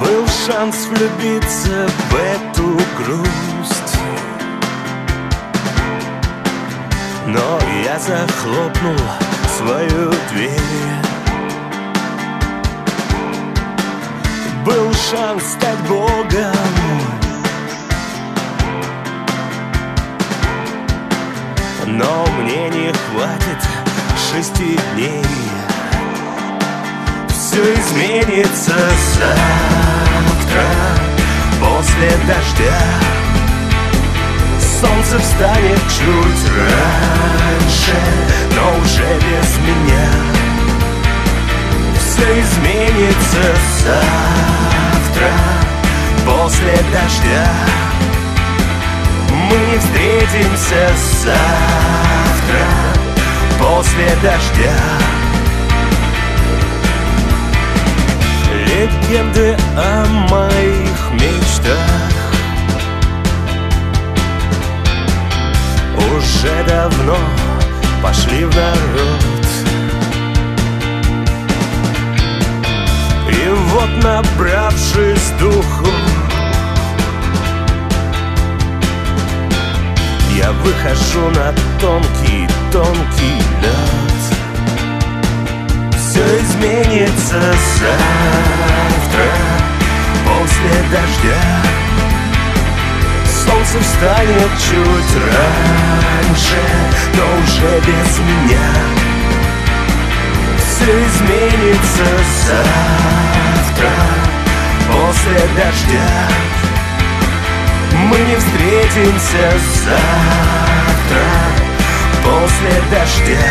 Был шанс влюбиться в эту грусть, но я захлопнул свою дверь. Был шанс стать Богом, но мне не хватит 6 дней. Все изменится завтра после дождя. Солнце встанет чуть раньше, но уже без меня. Все изменится завтра после дождя. Мы не встретимся завтра после дождя. Легенды о моих мечтах уже давно пошли в народ. И вот, набравшись духу, я выхожу на тонкий, тонкий лед. Все изменится завтра после дождя. Солнце встанет чуть раньше, но уже без меня. Все изменится завтра после дождя. Мы не встретимся завтра после дождя.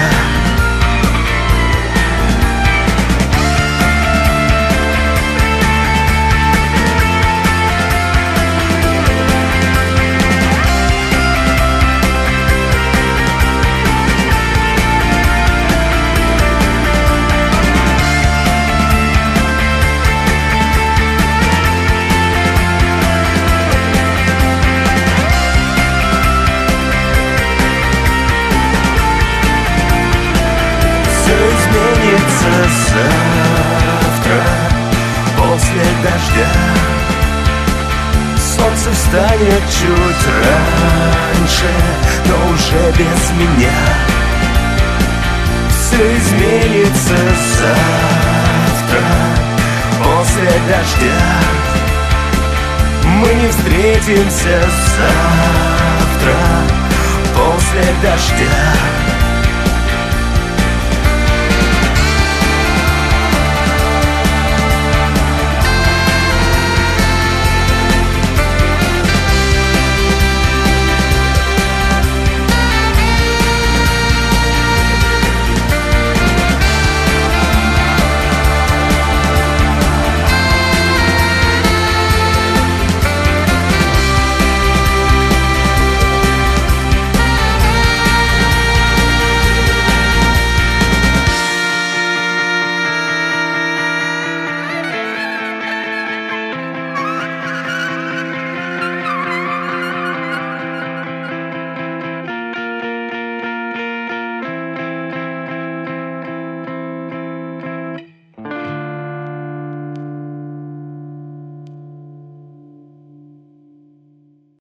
Завтра после дождя. Солнце встанет чуть раньше, но уже без меня. Все изменится завтра после дождя. Мы не встретимся завтра после дождя.